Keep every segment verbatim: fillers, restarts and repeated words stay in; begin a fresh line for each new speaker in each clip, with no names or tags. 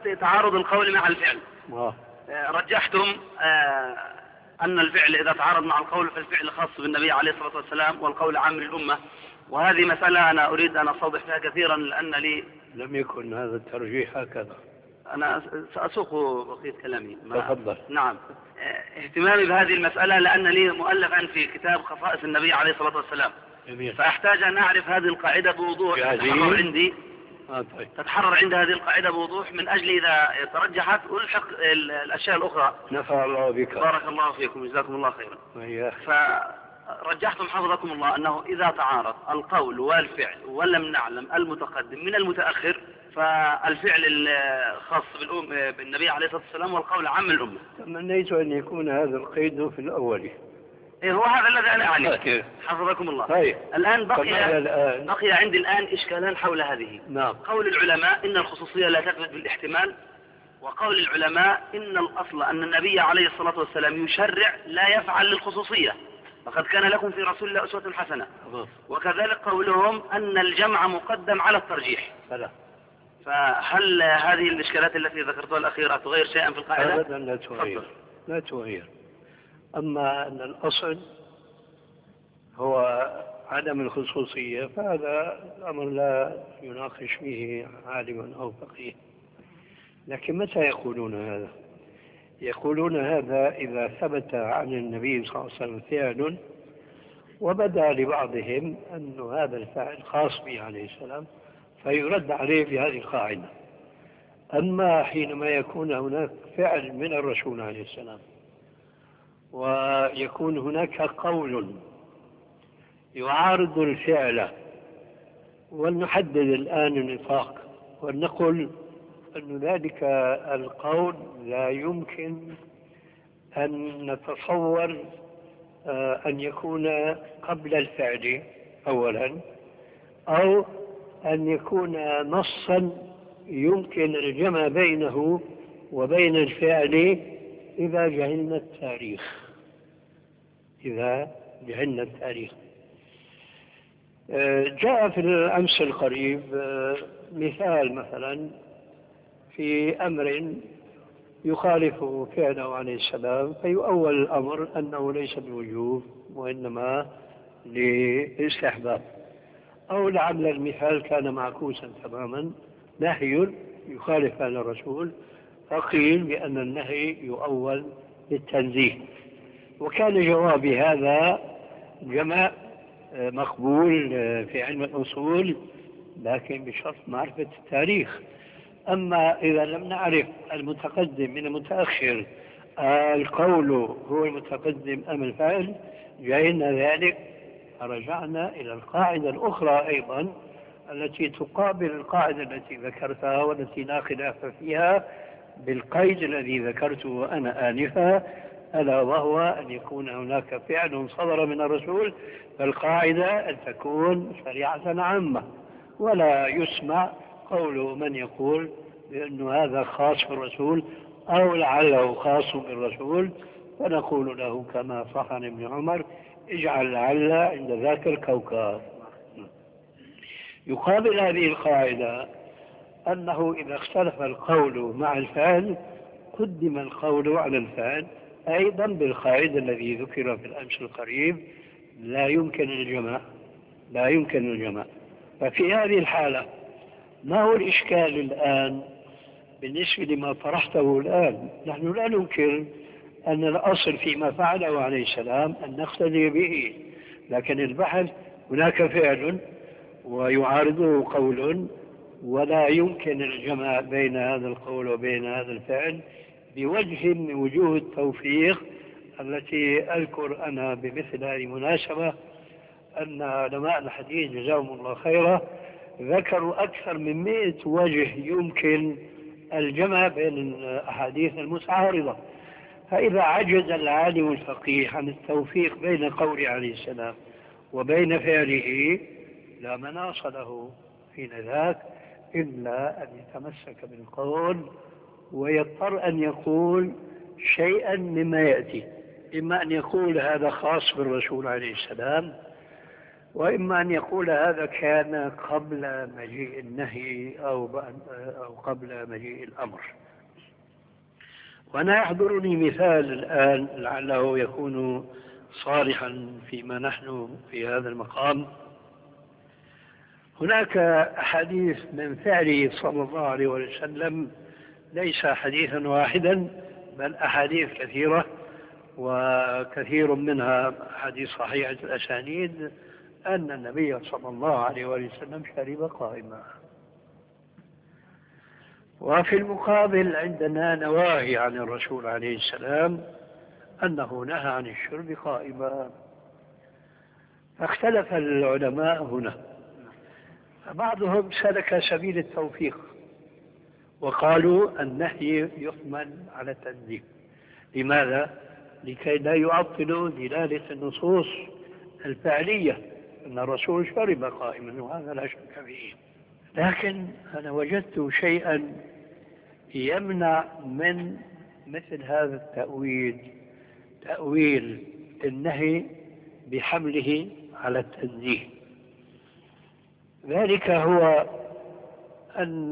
تعارض القول مع الفعل.
آه.
رجحتم آه أن الفعل إذا تعارض مع القول فالفعل خاص بالنبي عليه الصلاة والسلام والقول عام للأمة، وهذه مسألة أنا أريد أن أستوضح فيها كثيرا لأن لي
لم يكن هذا الترجيح هكذا.
أنا سأسوق بقية كلامي.
تفضل.
نعم. اهتمامي بهذه المسألة لأن لي مؤلفا في كتاب خصائص النبي عليه الصلاة والسلام.
جميل.
فأحتاج أن أعرف هذه القاعدة بوضوح تتحرر عندي.
آه طيب.
تتحرر عند هذه القاعدة بوضوح من أجل إذا ترجحت ألحق الأشياء الأخرى.
نفع الله بك.
بارك الله فيكم جزاكم الله خيرا.
وإياك.
فرجحتم حفظكم الله أنه إذا تعارض القول والفعل ولم نعلم المتقدم من المتأخر فالفعل الخاص بالنبي عليه الصلاة والسلام والقول عام الأمة.
تمنيت أن يكون هذا القيد في الأول.
إيه هو هذا الذي أنا أعني. حفظكم الله.
طيب.
الآن بقي
الآن.
بقي عندي الآن إشكالان حول هذه.
نعم.
قول العلماء إن الخصوصية لا تثبت بالاحتمال، وقول العلماء إن الأصل أن النبي عليه الصلاة والسلام يشرع لا يفعل للخصوصية، فقد كان لكم في رسول الله أسوة حسنة. وكذلك قولهم أن الجمع مقدم على الترجيح.
فلا.
فهل هذه الإشكالات التي ذكرتها الأخيرة تغير شيئا في القاعدة؟
أبدا لا تغير. لا تغير. أما أن الأصل هو عدم الخصوصية فهذا الأمر لا يناقش فيه عالم أو فقيه. لكن متى يقولون هذا؟ يقولون هذا إذا ثبت عن النبي صلى الله عليه وسلم فعل وبدا لبعضهم أن هذا الفعل خاص به عليه السلام فيرد عليه في هذه القاعدة. أما حينما يكون هناك فعل من الرسول عليه السلام ويكون هناك قول يعارض الفعل، ولنحدد الآن النطاق ولنقل أن ذلك القول لا يمكن أن نتصور أن يكون قبل الفعل أولا، أو أن يكون نصا يمكن الجمع بينه وبين الفعل إذا جهلنا التاريخ. إذا جهلنا التاريخ جاء في الأمس القريب مثال مثلا في أمر يخالف فعله عليه السلام فيؤول الأمر أنه ليس بوجوب وإنما لاستحباب، أو لعل المثال كان معكوسا تماما، نهي يخالف فعل الرسول فقيل بأن النهي يؤول للتنزيه. وكان جوابي هذا جمع مقبول في علم الأصول لكن بشرط معرفة التاريخ. أما إذا لم نعرف المتقدم من المتأخر القول هو المتقدم أم الفعل جاءنا ذلك فرجعنا إلى القاعدة الأخرى أيضا التي تقابل القاعدة التي ذكرتها والتي لا خلاف فيها بالقيد الذي ذكرته أنا آنفا، ألا وهو أن يكون هناك فعل صدر من الرسول فالقاعدة أن تكون شريعة عامة، ولا يسمع قول من يقول بأن هذا خاص بالرسول أو لعله خاص بالرسول، فنقول له كما صح عن ابن عمر اجعل لعل عند ذاك الكوكب. يقابل هذه القاعدة أنه إذا اختلف القول مع الفعل قدم القول على الفعل أيضا بالقاعدة الذي ذكر في الأمس القريب لا يمكن الجمع لا يمكن الجمع. ففي هذه الحالة ما هو الإشكال الآن بالنسبة لما طرحته الآن؟ نحن لا ننكر أن الأصل فيما فعله عليه السلام أن نقتدي به، لكن البحث هناك فعل ويعارضه قول ولا يمكن الجمع بين هذا القول وبين هذا الفعل بوجه من وجوه التوفيق التي أذكر أنا بمثل هذه المناسبة أن علماء الحديث جزاهم الله خيرا ذكروا أكثر من مئة وجه يمكن الجمع بين الأحاديث المتعارضة. فإذا عجز العالم الفقيه عن التوفيق بين قول عليه السلام وبين فعله لا مناص له حين ذاك إلا أن يتمسك بالقول ويضطر أن يقول شيئا مما يأتي، إما أن يقول هذا خاص بالرسول عليه السلام وإما أن يقول هذا كان قبل مجيء النهي أو أو قبل مجيء الأمر. وأنا يحضرني مثال الآن لعله يكون صالحا فيما نحن في هذا المقام. هناك أحاديث من فعله صلى الله عليه وسلم، ليس حديثا واحدا بل أحاديث كثيرة، وكثير منها حديث صحيحة الأسانيد، أن النبي صلى الله عليه وسلم شرب قائما. وفي المقابل عندنا نواهي عن الرسول عليه السلام أنه نهى عن الشرب قائما. فاختلف العلماء هنا، فبعضهم سلك سبيل التوفيق وقالوا النهي يحمل على التنزيه. لماذا؟ لكي لا يعطلوا دلالة النصوص الفعلية أن الرسول شرب قائما، وهذا لا شك فيه. لكن أنا وجدت شيئا يمنع من مثل هذا التأويل، تأويل النهي بحمله على التنزيه. ذلك هو أن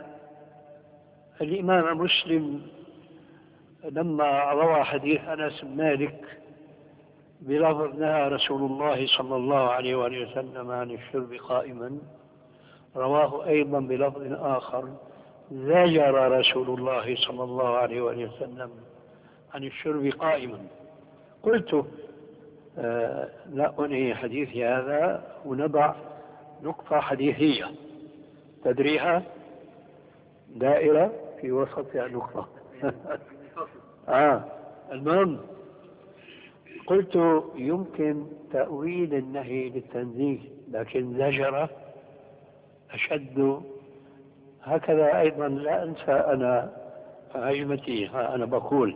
الإمام مسلم لما روى حديث أنس بن مالك بلفظ نهى رسول الله صلى الله عليه وسلم عن الشرب قائما، رواه أيضا بلفظ آخر زجر رسول الله صلى الله عليه وسلم عن الشرب قائما. قلت آه لا أنهي حديثي هذا ونضع نقطة حديثية تدريها دائرة في وسطها نقطة. آه المهم قلت يمكن تأويل النهي للتنزيه، لكن زجر أشد. هكذا أيضا لا أنسى أنا هجمتي، أنا بقول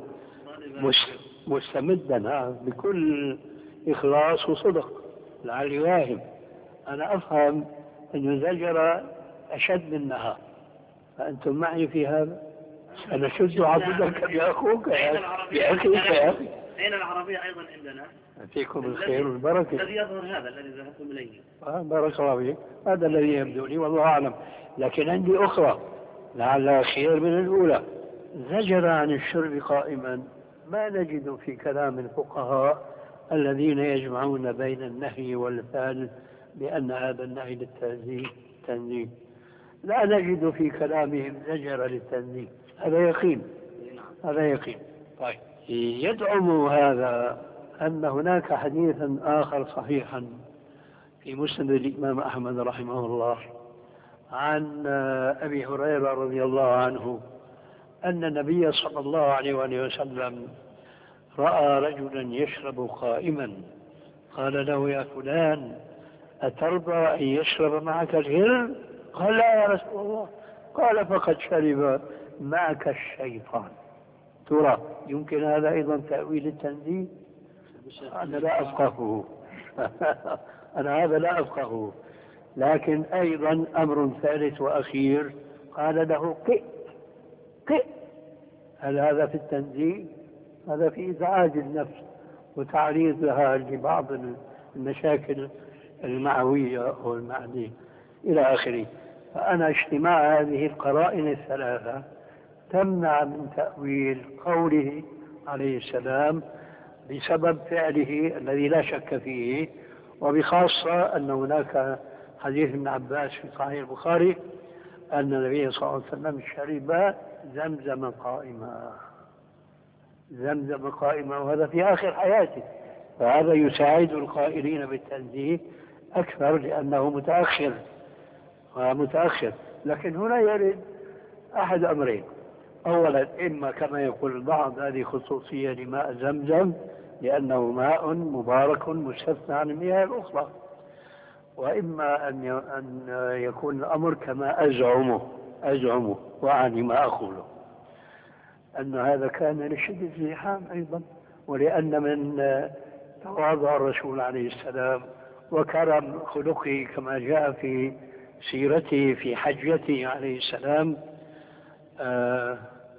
مستمدا بكل إخلاص وصدق لعلي واهم. أنا أفهم أن زجر أشد منها، فأنتم معي في هذا. أنا شد عضدك بأخوك بأخيك يا أخي.
أين العربية أيضا عندنا؟
فيكم الخير والبركة.
الذي يظهر هذا الذي ذهبتم إليه.
آه بارك الله فيك، هذا الذي يبدو لي والله أعلم. لكن عندي أخرى لعلها خير من الأولى. زجر عن الشرب قائما، ما نجد في كلام الفقهاء الذين يجمعون بين النهي والفعل بأن هذا النهي للتنزيه تنزيه، لا نجد في كلامهم زجر للتنزيه. هذا يقين، هذا يقين. طيب يدعم هذا أن هناك حديثا آخر صحيحا في مسند الإمام أحمد رحمه الله عن أبي هريرة رضي الله عنه أن النبي صلى الله عليه وسلم رأى رجلا يشرب قائما، قال له يا فلان أترضى أن يشرب معك الهر؟ قال لا يا رسول الله. قال فقد شرب معك الشيطان. ترى يمكن هذا أيضا تأويل التنزيه؟ أنا لا أفقهه. أنا هذا لا أفقهه. لكن أيضا أمر ثالث وأخير، قال له قئ قئ. هل هذا في التنزيه؟ هذا في إزعاج النفس وتعريض لها لبعض المشاكل المعوية أو المعنية إلى آخره. فأنا اجتماع هذه القرائن الثلاثة تمنع من تأويل قوله عليه السلام بسبب فعله الذي لا شك فيه، وبخاصة أن هناك حديث ابن عباس في صحيح البخاري أن النبي صلى الله عليه وسلم شرب زمزم قائما، زمزم قائما، وهذا في آخر حياته. فهذا يساعد القائلين بالتنزيه أكثر لأنه متأخر ومتأخر. لكن هنا يرد أحد أمرين: أولا إما كما يقول البعض هذه خصوصية لماء زمزم لأنه ماء مبارك مستثنى عن المياه الأخرى، وإما أن يكون الأمر كما أزعمه أزعمه وأعني ما أقوله، أن هذا كان لشدة الزحام أيضا، ولأن من تواضع الرسول عليه السلام وكرم خلقه كما جاء في سيرته في حجته عليه السلام. آه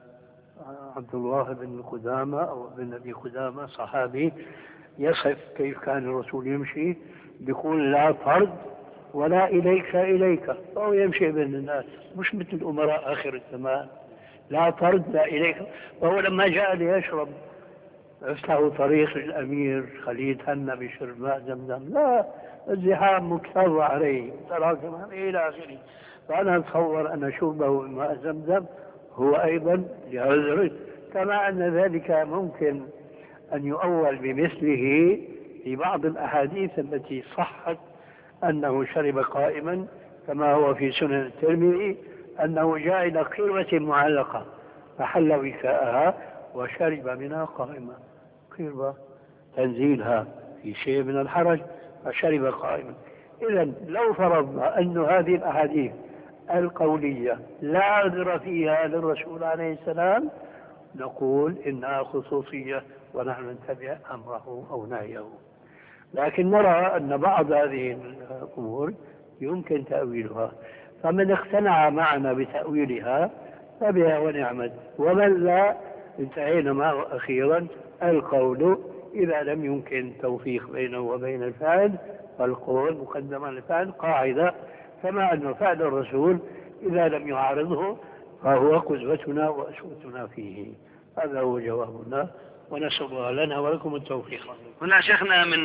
عبد الله بن قدامة أو بن أبي قدامة صحابي يصف كيف كان الرسول يمشي بيقول لا فرد ولا إليك إليك، فهو يمشي بين الناس مش مثل الأمراء آخر الزمان، لا فرد لا إليك. وهو لما جاء ليشرب له طريق الأمير خليل هنا بشرب ماء زمزم، لا، الزحام مكتظ عليه تراكم عليه إلى آخره. فأنا أتصور أن شربه ماء زمزم هو أيضا لعذر، كما أن ذلك ممكن أن يؤول بمثله في بعض الأحاديث التي صحت أنه شرب قائما، كما هو في سنن الترمذي أنه جاء إلى قربة معلقة فحل وكاءها وشرب منها قائما، قربة تنزيلها في شيء من الحرج فشرب قائما. إذا لو فرضنا أن هذه الأحاديث القولية لا عذر فيها للرسول عليه السلام، نقول إنها خصوصية ونحن نتبع أمره أو نهيه. لكن نرى أن بعض هذه الأمور يمكن تأويلها، فمن اقتنع معنا بتأويلها فبها ونعمت، ومن لا انتهينا معه أخيرا. القول إذا لم يمكن توفيق بينه وبين الفعل فالقول مقدما للفعل قاعدة، كما أن فعل الرسول إذا لم يعارضه فهو قدوتنا وأسوتنا فيه. هذا هو جوابنا، ونسأل الله لنا ولكم التوفيق.
هنا شيخنا من